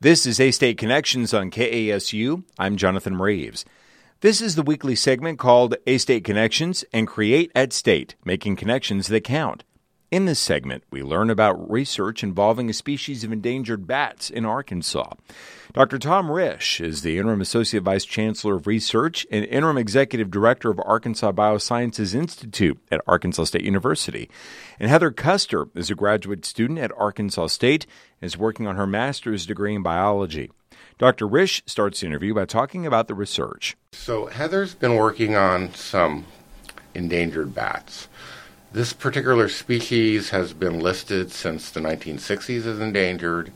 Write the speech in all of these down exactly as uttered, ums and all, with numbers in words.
This is A-State Connections on K A S U. I'm Jonathan Reeves. This is the weekly segment called A-State Connections and Create at State, making connections that count. In this segment, we learn about research involving a species of endangered bats in Arkansas. Doctor Tom Risch is the Interim Associate Vice Chancellor of Research and Interim Executive Director of Arkansas Biosciences Institute at Arkansas State University. And Heather Custer is a graduate student at Arkansas State and is working on her master's degree in biology. Doctor Risch starts the interview by talking about the research. So Heather's been working on some endangered bats. This particular species has been listed since the nineteen sixties as endangered,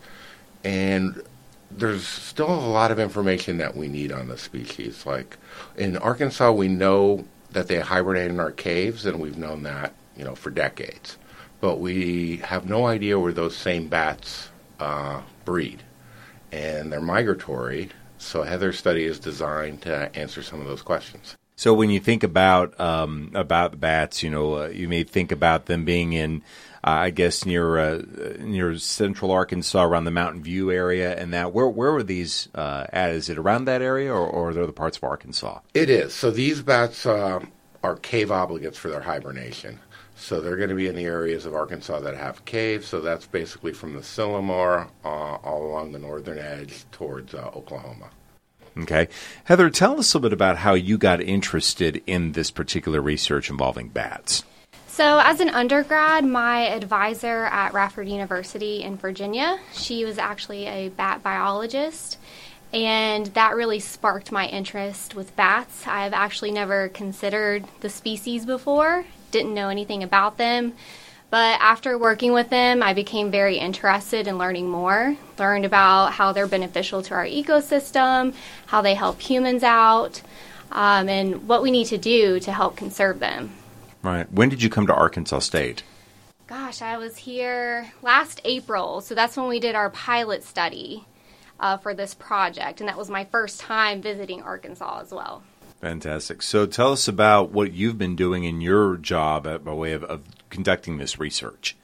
and there's still a lot of information that we need on the species. Like in Arkansas, we know that they hibernate in our caves, and we've known that, you know, for decades. But we have no idea where those same bats uh, breed, and they're migratory. So Heather's study is designed to answer some of those questions. So when you think about um, about the bats, you know, uh, you may think about them being in, uh, I guess, near uh, near central Arkansas, around the Mountain View area, and that. Where where were these uh, at? Is it around that area, or, or are there other parts of Arkansas? It is. So these bats uh, are cave obligates for their hibernation. So they're going to be in the areas of Arkansas that have caves. So that's basically from the Sylamar uh, all along the northern edge towards uh, Oklahoma. Okay. Heather, tell us a little bit about how you got interested in this particular research involving bats. So as an undergrad, my advisor at Radford University in Virginia, she was actually a bat biologist, and that really sparked my interest with bats. I've actually never considered the species before, didn't know anything about them. But after working with them, I became very interested in learning more, learned about how they're beneficial to our ecosystem, how they help humans out, um, and what we need to do to help conserve them. Right. When did you come to Arkansas State? Gosh, I was here last April, so that's when we did our pilot study uh, for this project, and that was my first time visiting Arkansas as well. Fantastic. So tell us about what you've been doing in your job at, by way of, of conducting this research.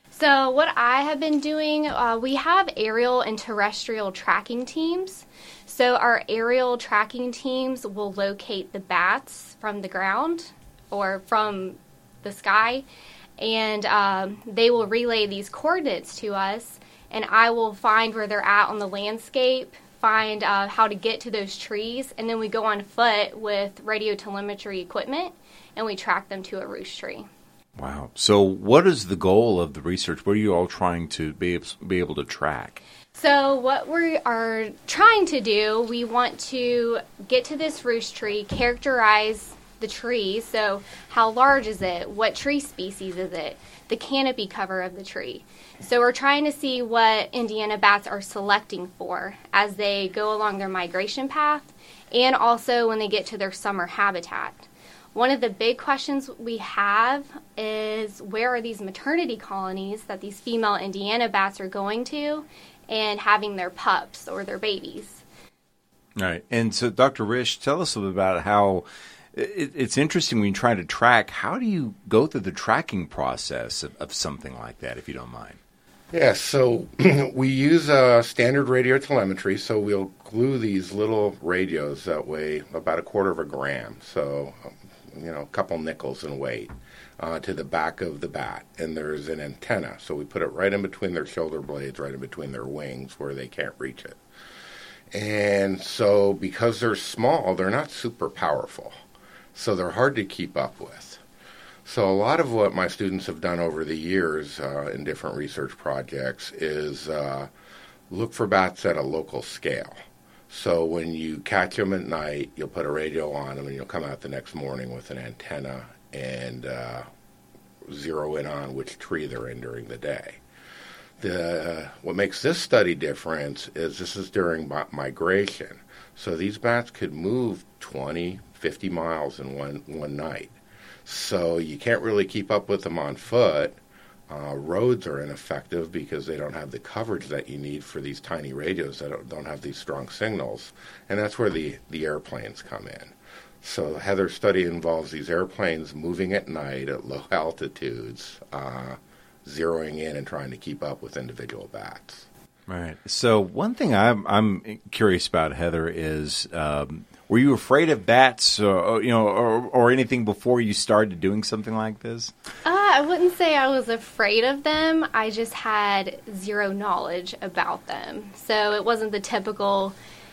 So what I have been doing, uh, we have aerial and terrestrial tracking teams. So our aerial tracking teams will locate the bats from the ground or from the sky, and um, they will relay these coordinates to us, and I will find where they're at on the landscape, find uh, how to get to those trees, and then we go on foot with radio telemetry equipment, and we track them to a roost tree. Wow. So what is the goal of the research? What are you all trying to be able, be able to track? So what we are trying to do, we want to get to this roost tree, characterize the tree. So how large is it? What tree species is it? The canopy cover of the tree. So we're trying to see what Indiana bats are selecting for as they go along their migration path, and also when they get to their summer habitat. One of the big questions we have is, where are these maternity colonies that these female Indiana bats are going to and having their pups or their babies? All right. And so, Doctor Risch, tell us a little about how it, it's interesting when you try to track. How do you go through the tracking process of, of something like that, if you don't mind? Yeah, so we use uh, standard radio telemetry, so we'll glue these little radios that weigh about a quarter of a gram, so, you know, a couple nickels in weight, uh, to the back of the bat. And there's an antenna, so we put it right in between their shoulder blades, right in between their wings where they can't reach it. And so because they're small, they're not super powerful, so they're hard to keep up with. So a lot of what my students have done over the years uh, in different research projects is uh, look for bats at a local scale. So when you catch them at night, you'll put a radio on them, and you'll come out the next morning with an antenna and uh, zero in on which tree they're in during the day. The, uh, what makes this study different is this is during mi- migration. So these bats could move twenty, fifty miles in one, one night. So you can't really keep up with them on foot. Uh, roads are ineffective because they don't have the coverage that you need for these tiny radios that don't, don't have these strong signals. And that's where the, the airplanes come in. So Heather's study involves these airplanes moving at night at low altitudes, uh, zeroing in and trying to keep up with individual bats. Right. So one thing I'm I'm curious about, Heather, is um, were you afraid of bats, or, you know, or, or anything before you started doing something like this? Uh, I wouldn't say I was afraid of them. I just had zero knowledge about them. So it wasn't the typical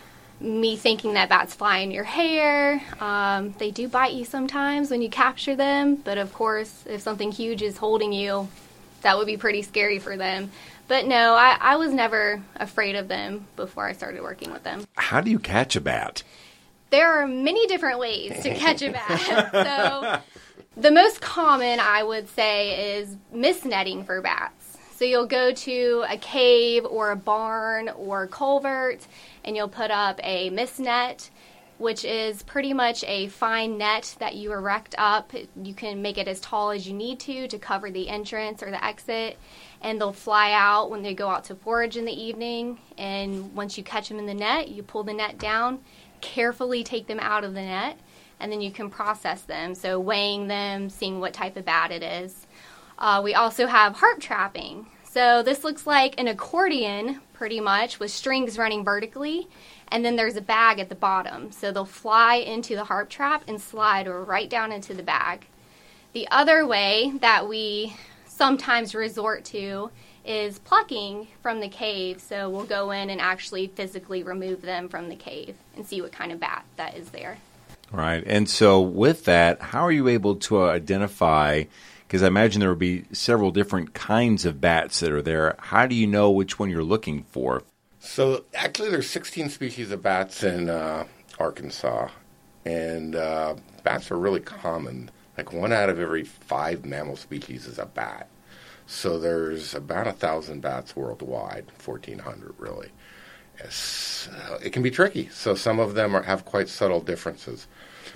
me thinking that bats fly in your hair. Um, they do bite you sometimes when you capture them, but of course, if something huge is holding you, that would be pretty scary for them. But no, I, I was never afraid of them before I started working with them. How do you catch a bat? There are many different ways to catch a bat. So the most common, I would say, is mist netting for bats. So you'll go to a cave or a barn or culvert, and you'll put up a mist net, which is pretty much a fine net that you erect up. You can make it as tall as you need to to cover the entrance or the exit, and they'll fly out when they go out to forage in the evening. And once you catch them in the net, you pull the net down, carefully take them out of the net, and then you can process them. So weighing them, seeing what type of bat it is. Uh, we also have harp trapping. So this looks like an accordion, pretty much, with strings running vertically, and then there's a bag at the bottom. So they'll fly into the harp trap and slide right down into the bag. The other way that we sometimes resort to is plucking from the cave. So we'll go in and actually physically remove them from the cave and see what kind of bat that is there. Right. And so with that, how are you able to identify, because I imagine there would be several different kinds of bats that are there. How do you know which one you're looking for? So actually there's sixteen species of bats in uh, Arkansas, and uh, bats are really common. Like one out of every five mammal species is a bat. So there's about a thousand bats worldwide, fourteen hundred really. It's, uh, it can be tricky. So some of them are, have quite subtle differences.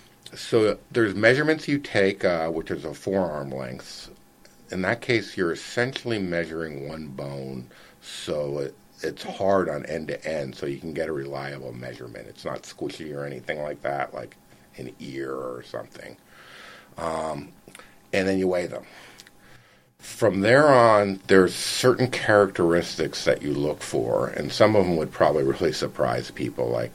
So there's measurements you take, uh, which is a forearm length. In that case, you're essentially measuring one bone, so it, it's hard on end to end, so you can get a reliable measurement. It's not squishy or anything like that, like an ear or something. Um, and then you weigh them. From there on, there's certain characteristics that you look for, and some of them would probably really surprise people, like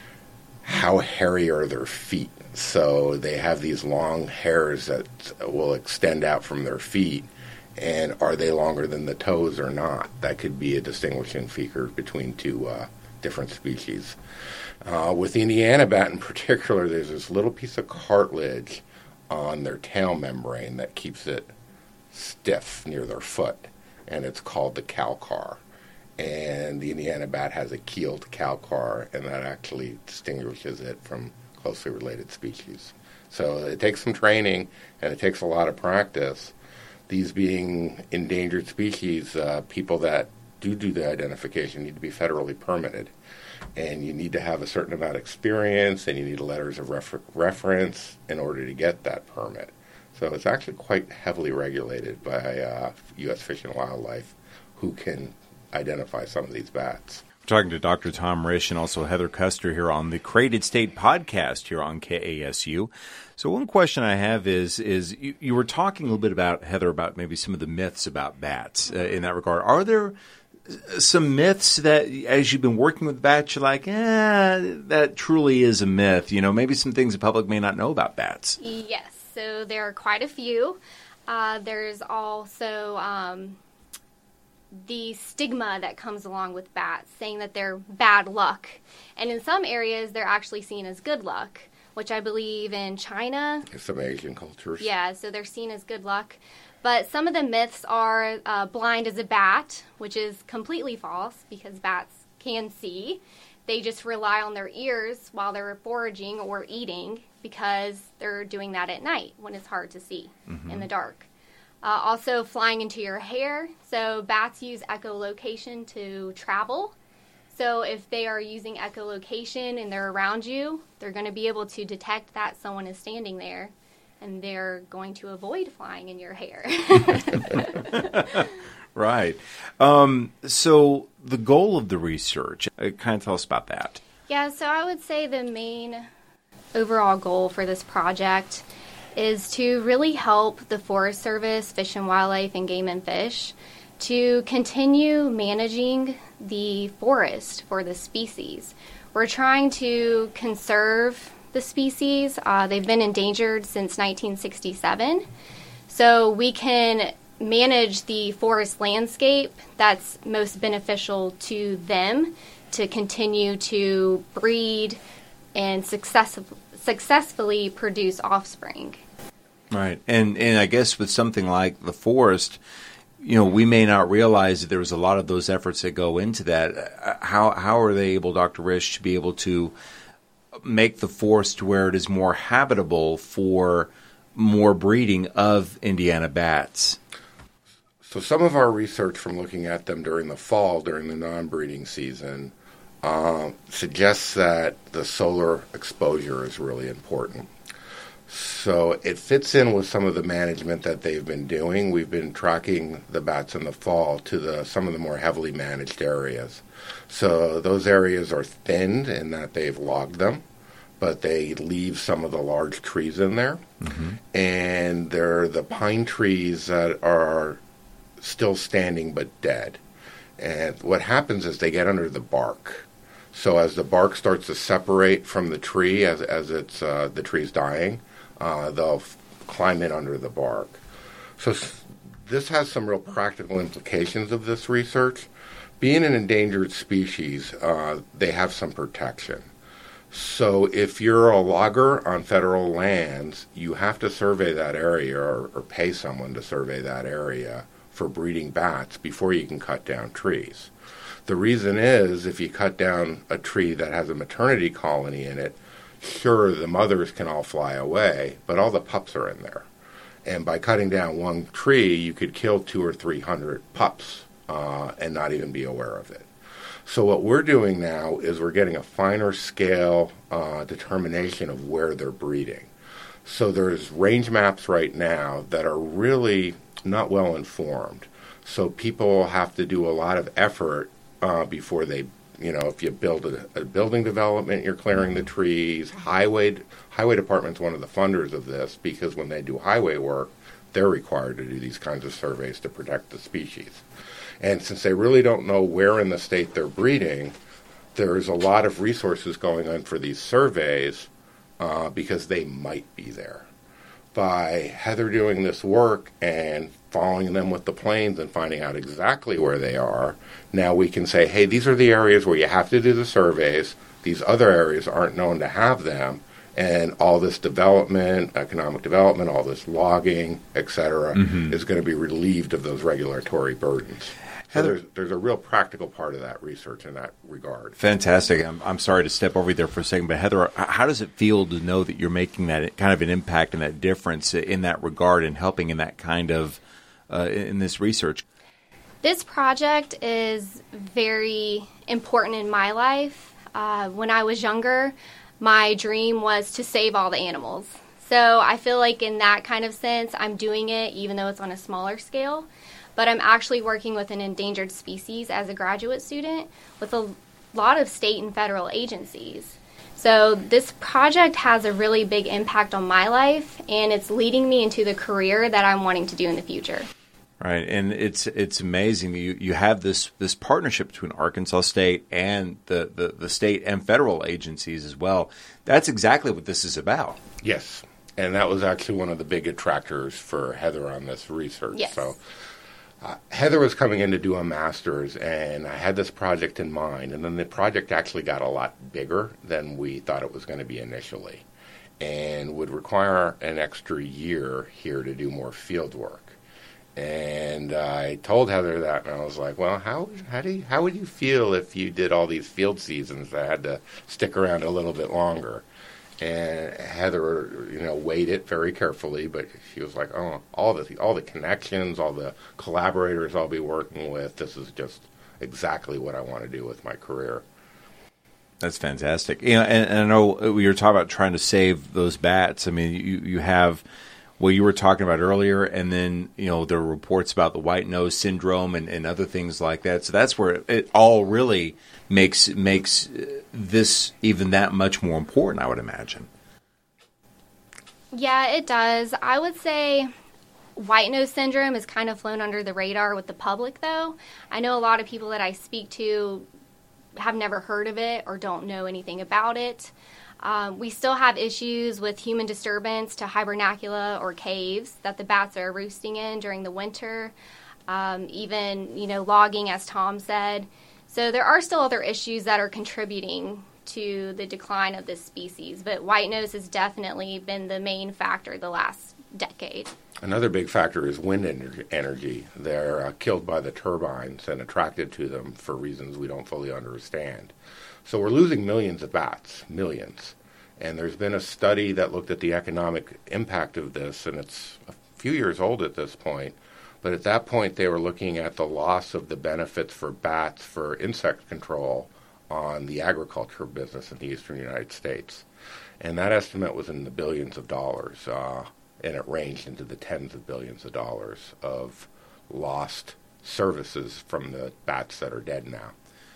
how hairy are their feet. So they have these long hairs that will extend out from their feet, and are they longer than the toes or not? That could be a distinguishing feature between two uh, different species. Uh, with the Indiana bat in particular, there's this little piece of cartilage on their tail membrane that keeps it stiff near their foot, and it's called the calcar. And the Indiana bat has a keeled calcar, and that actually distinguishes it from closely related species. So it takes some training, and it takes a lot of practice. These being endangered species, uh, people that do do the identification need to be federally permitted. And you need to have a certain amount of experience, and you need letters of refer- reference in order to get that permit. So it's actually quite heavily regulated by uh, U S Fish and Wildlife, who can identify some of these bats. We're talking to Doctor Tom Risch and also Heather Custer here on the Created State podcast here on K A S U. So one question I have is, is you, you were talking a little bit about, Heather, about maybe some of the myths about bats uh, in that regard. Are there some myths that, as you've been working with bats, you're like, eh, that truly is a myth? You know, maybe some things the public may not know about bats. Yes, so there are quite a few. Uh, there's also um, the stigma that comes along with bats, saying that they're bad luck. And in some areas, they're actually seen as good luck, which I believe in China. Some Asian cultures. Yeah, so they're seen as good luck. But some of the myths are uh, blind as a bat, which is completely false because bats can see. They just rely on their ears while they're foraging or eating because they're doing that at night when it's hard to see mm-hmm. in the dark. Uh, also, flying into your hair. So bats use echolocation to travel. So if they are using echolocation and they're around you, they're going to be able to detect that someone is standing there, and they're going to avoid flying in your hair. Right. Um, so the goal of the research, uh, kind of tell us about that. Yeah, so I would say the main overall goal for this project is to really help the Forest Service, Fish and Wildlife, and Game and Fish to continue managing the forest for the species. We're trying to conserve the species. Uh, they've been endangered since nineteen sixty-seven. So we can manage the forest landscape that's most beneficial to them to continue to breed and success- successfully produce offspring. Right. And and I guess with something like the forest, you know, we may not realize that there's a lot of those efforts that go into that. How how are they able, Doctor Risch, to be able to make the forest where it is more habitable for more breeding of Indiana bats? So some of our research from looking at them during the fall, during the non-breeding season, uh, suggests that the solar exposure is really important. So it fits in with some of the management that they've been doing. We've been tracking the bats in the fall to the some of the more heavily managed areas. So those areas are thinned in that they've logged them, but they leave some of the large trees in there. Mm-hmm. And they're the pine trees that are still standing but dead. And what happens is they get under the bark. So as the bark starts to separate from the tree as as it's uh, the tree's dying, uh, they'll f- climb in under the bark. So s- this has some real practical implications of this research. Being an endangered species, uh, they have some protection. So if you're a logger on federal lands, you have to survey that area or, or pay someone to survey that area for breeding bats before you can cut down trees. The reason is if you cut down a tree that has a maternity colony in it, sure, the mothers can all fly away, but all the pups are in there. And by cutting down one tree, you could kill two or three hundred pups uh, and not even be aware of it. So what we're doing now is we're getting a finer scale uh, determination of where they're breeding. So there's range maps right now that are really not well informed. So people have to do a lot of effort uh, before they, you know, if you build a, a building development, you're clearing the trees. Highway highway department's one of the funders of this because when they do highway work, they're required to do these kinds of surveys to protect the species. And since they really don't know where in the state they're breeding, there's a lot of resources going on for these surveys uh, because they might be there. By Heather doing this work and following them with the planes and finding out exactly where they are, now we can say, hey, these are the areas where you have to do the surveys. These other areas aren't known to have them. And all this development, economic development, all this logging, et cetera, mm-hmm. is going to be relieved of those regulatory burdens. So there's, there's a real practical part of that research in that regard. Fantastic. I'm, I'm sorry to step over there for a second, but Heather, how does it feel to know that you're making that kind of an impact and that difference in that regard and helping in that kind of, uh, in this research? This project is very important in my life. Uh, when I was younger, my dream was to save all the animals. So I feel like in that kind of sense, I'm doing it even though it's on a smaller scale. But I'm actually working with an endangered species as a graduate student with a lot of state and federal agencies. So this project has a really big impact on my life, and it's leading me into the career that I'm wanting to do in the future. Right, and it's it's amazing. You you have this, this partnership between Arkansas State and the, the, the state and federal agencies as well. That's exactly what this is about. Yes, and that was actually one of the big attractors for Heather on this research. Yes. So uh, Heather was coming in to do a master's, and I had this project in mind, and then the project actually got a lot bigger than we thought it was going to be initially and would require an extra year here to do more field work. And I told Heather that, and I was like, well, how how do you, how would you feel if you did all these field seasons that had to stick around a little bit longer? And Heather, you know, weighed it very carefully, but she was like, oh, all the all the connections, all the collaborators I'll be working with, this is just exactly what I want to do with my career. That's fantastic. You know, and, and I know we were talking about trying to save those bats. I mean, you you have what you were talking about earlier, and then, you know, there are reports about the white nose syndrome and, and other things like that. So that's where it, it all really makes makes this even that much more important, I would imagine. Yeah, it does. I would say White nose syndrome has kind of flown under the radar with the public, though. I know a lot of people that I speak to have never heard of it or don't know anything about it. Um, we still have issues with human disturbance to hibernacula or caves that the bats are roosting in during the winter. Um, even, you know, logging, as Tom said. So there are still other issues that are contributing to the decline of this species, but white nose has definitely been the main factor the last decade. Another big factor is wind energy. They're uh, killed by the turbines and attracted to them for reasons we don't fully understand. So we're losing millions of bats, millions. And there's been a study that looked at the economic impact of this, and it's a few years old at this point. But at that point, they were looking at the loss of the benefits for bats for insect control on the agriculture business in the eastern United States. And that estimate was in the billions of dollars, uh, and it ranged into the tens of billions of dollars of lost services from the bats that are dead now.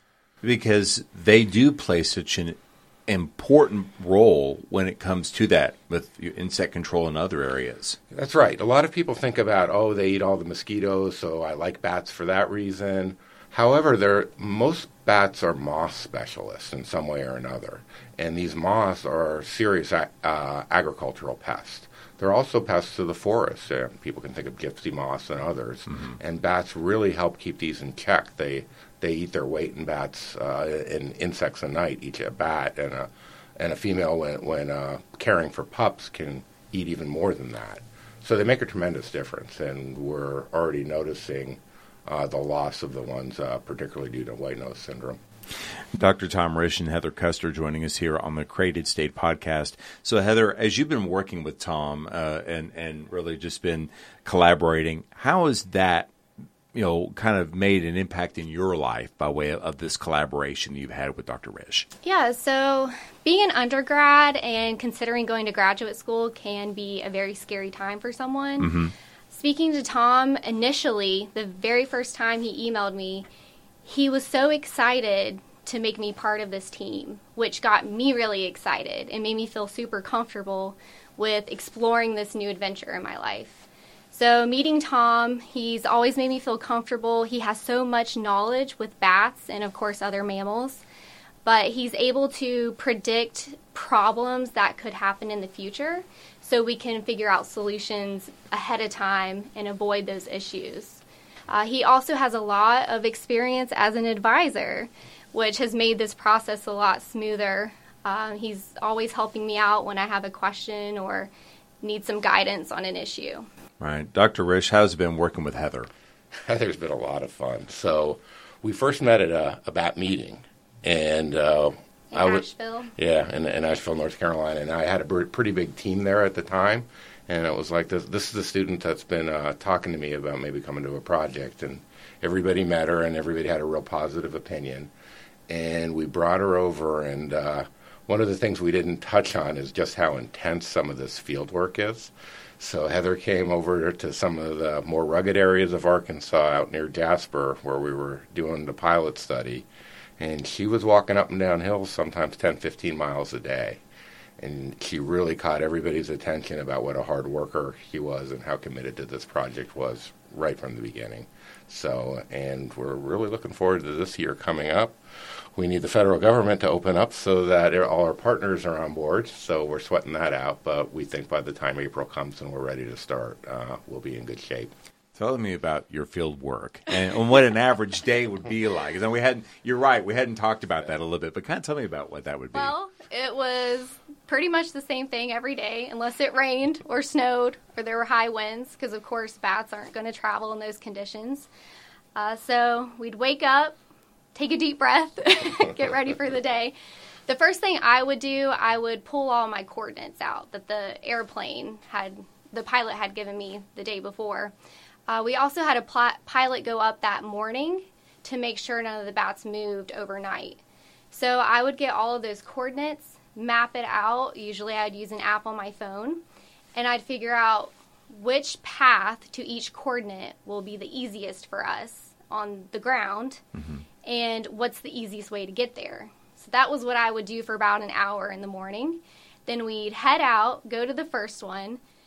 Because they do play such an important role when it comes to that with insect control in other areas. That's right. A lot of people think about, oh, they eat all the mosquitoes, so I like bats for that reason. However, they're, most bats are moth specialists in some way or another, and these moths are serious uh, agricultural pests. They're also pests to the forest. Uh, people can think of gypsy moths and others, mm-hmm. and bats really help keep these in check. They They eat their weight in bats, uh, in insects a night, each a bat, and a and a female, when when uh, caring for pups, can eat even more than that. So they make a tremendous difference, and we're already noticing uh, the loss of the ones, uh, particularly due to white nose syndrome. Doctor Tom Risch and Heather Custer joining us here on the Created State podcast. So, Heather, as you've been working with Tom uh, and and really just been collaborating, how is that, you know, kind of made an impact in your life by way of, of this collaboration you've had with Doctor Risch? Yeah, so being an undergrad and considering going to graduate school can be a very scary time for someone. Mm-hmm. Speaking to Tom, initially, the very first time he emailed me, he was so excited to make me part of this team, which got me really excited and made me feel super comfortable with exploring this new adventure in my life. So meeting Tom, he's always made me feel comfortable. He has so much knowledge with bats and, of course, other mammals. But he's able to predict problems that could happen in the future so we can figure out solutions ahead of time and avoid those issues. Uh, he also has a lot of experience as an advisor, which has made this process a lot smoother. Uh, he's always helping me out when I have a question or need some guidance on an issue. Right. Doctor Risch, how's it been working with Heather? Heather's been a lot of fun. So we first met at a, a bat meeting. and uh, in I was, Asheville? Yeah, in, in Asheville, North Carolina. And I had a br- pretty big team there at the time. And it was like, this, this is the student that's been uh, talking to me about maybe coming to a project. And everybody met her, and everybody had a real positive opinion. And we brought her over, and uh, one of the things we didn't touch on is just how intense some of this field work is. So Heather came over to some of the more rugged areas of Arkansas out near Jasper, where we were doing the pilot study. And she was walking up and down hills sometimes ten, fifteen miles a day. And she really caught everybody's attention about what a hard worker he was and how committed to this project was right from the beginning. So, and we're really looking forward to this year coming up. We need the federal government to open up so that all our partners are on board. So we're sweating that out. But we think by the time April comes and we're ready to start, uh, we'll be in good shape. Tell me about your field work and, and what an average day would be like. And we hadn't, you're right, we hadn't talked about that a little bit, but kind of tell me about what that would be. Well, it was pretty much the same thing every day, unless it rained or snowed or there were high winds, because, of course, bats aren't going to travel in those conditions. Uh, so we'd wake up, take a deep breath, get ready for the day. The first thing I would do, I would pull all my coordinates out that the airplane had, the pilot had given me the day before. Uh, we also had a pl- pilot go up that morning to make sure none of the bats moved overnight. So I would get all of those coordinates, map it out. Usually I'd use an app on my phone, and I'd figure out which path to each coordinate will be the easiest for us on the ground, mm-hmm. and what's the easiest way to get there. So that was what I would do for about an hour in the morning. Then we'd head out, go to the first one,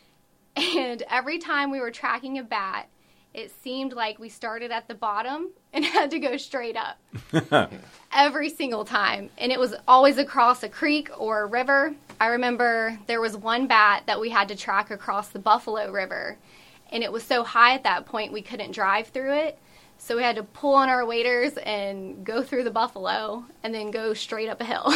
And every time we were tracking a bat, it seemed like we started at the bottom and had to go straight up. Every single time. And it was always across a creek or a river. I remember there was one bat that we had to track across the Buffalo River. And it was so high at that point we couldn't drive through it. So we had to pull on our waders and go through the buffalo and then go straight up a hill.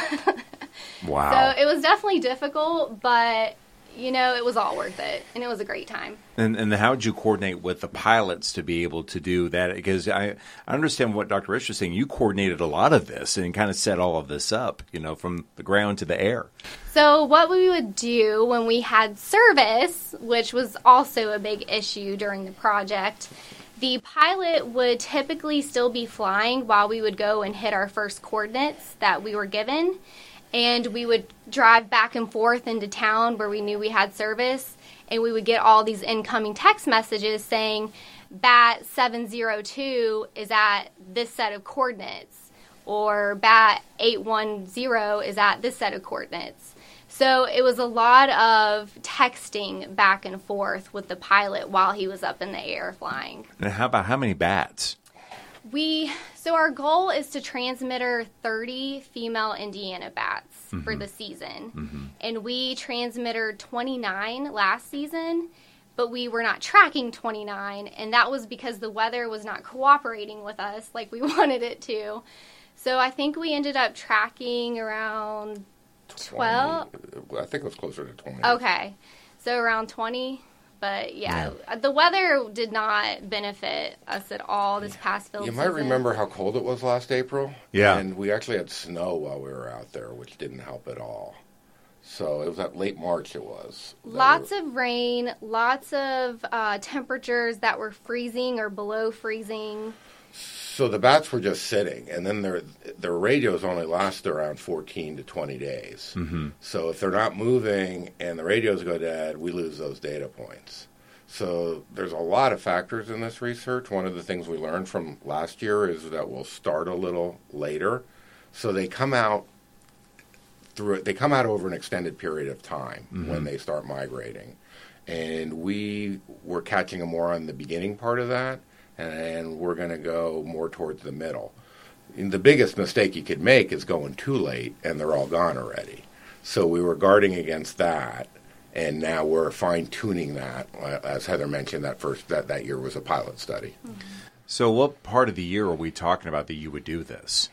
Wow. So it was definitely difficult, but, you know, it was all worth it. And it was a great time. And, and how did you coordinate with the pilots to be able to do that? Because I, I understand what Doctor Risch was saying. You coordinated a lot of this and kind of set all of this up, you know, from the ground to the air. So what we would do when we had service, which was also a big issue during the project, the pilot would typically still be flying while we would go and hit our first coordinates that we were given. And we would drive back and forth into town where we knew we had service. And we would get all these incoming text messages saying, bat seven zero two is at this set of coordinates. Or bat eight one zero is at this set of coordinates. So it was a lot of texting back and forth with the pilot while he was up in the air flying. And how about how many bats? We so our goal is to transmitter thirty female Indiana bats mm-hmm. for the season. Mm-hmm. And we transmitted twenty-nine last season, but we were not tracking twenty-nine, and that was because the weather was not cooperating with us like we wanted it to. So I think we ended up tracking around twelve. I think it was closer to twenty. Okay. So around twenty. But, yeah, yeah, the weather did not benefit us at all this past field You season. might remember how cold it was last April. Yeah. And we actually had snow while we were out there, which didn't help at all. So it was at late March it was. Lots were... of rain, lots of uh, temperatures that were freezing or below freezing. So the bats were just sitting, and then their their radios only last around fourteen to twenty days. Mm-hmm. So if they're not moving and the radios go dead, we lose those data points. So there's a lot of factors in this research. One of the things we learned from last year is that we'll start a little later. So they come out through they come out over an extended period of time mm-hmm. when they start migrating. And we were catching them more on the beginning part of that. And we're going to go more towards the middle. And the biggest mistake you could make is going too late, and they're all gone already. So we were guarding against that, and now we're fine-tuning that. As Heather mentioned, that first that, that year was a pilot study. Mm-hmm. So what part of the year are we talking about that you would do this?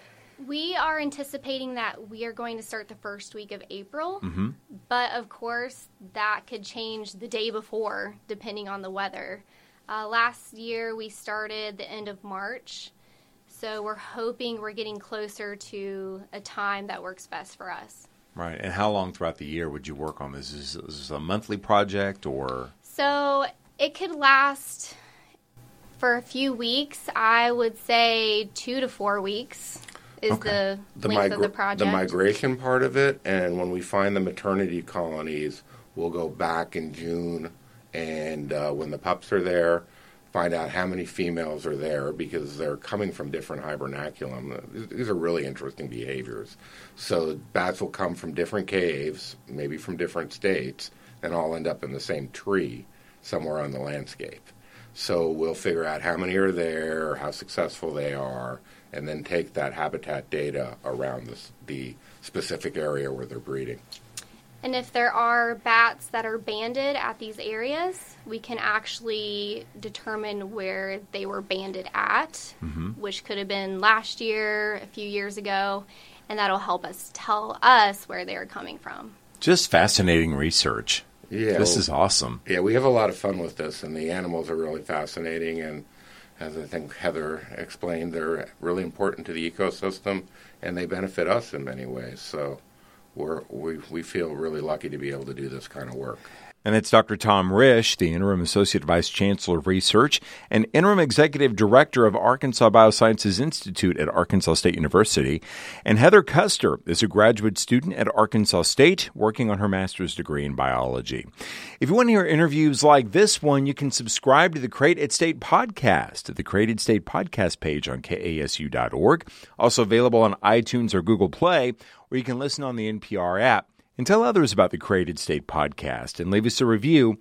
We are anticipating that we are going to start the first week of April, mm-hmm. but of course that could change the day before, depending on the weather. Uh, last year, we started the end of March, so we're hoping we're getting closer to a time that works best for us. Right. And how long throughout the year would you work on this? Is this a monthly project or? So it could last for a few weeks. I would say two to four weeks is okay. the, the length migra- of the project. The migration part of it, and when we find the maternity colonies, we'll go back in June. And uh, when the pups are there, find out how many females are there because they're coming from different hibernaculum. These are really interesting behaviors. So bats will come from different caves, maybe from different states, and all end up in the same tree somewhere on the landscape. So we'll figure out how many are there, how successful they are, and then take that habitat data around this, the specific area where they're breeding. And if there are bats that are banded at these areas, we can actually determine where they were banded at, mm-hmm. which could have been last year, a few years ago, and that'll help us tell us where they're coming from. Just fascinating research. Yeah, this well, is awesome. Yeah, we have a lot of fun with this, and the animals are really fascinating, and as I think Heather explained, they're really important to the ecosystem, and they benefit us in many ways, so... We're, we we feel really lucky to be able to do this kind of work. And it's Doctor Tom Risch, the Interim Associate Vice Chancellor of Research and Interim Executive Director of Arkansas Biosciences Institute at Arkansas State University. And Heather Custer is a graduate student at Arkansas State working on her master's degree in biology. If you want to hear interviews like this one, you can subscribe to the Create at State podcast at the Create at State podcast page on K A S U dot org. Also available on iTunes or Google Play, where you can listen on the N P R app. And tell others about the Create at State podcast and leave us a review.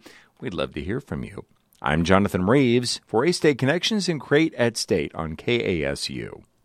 We'd love to hear from you. I'm Jonathan Reeves for A-State Connections and Create at State on K A S U.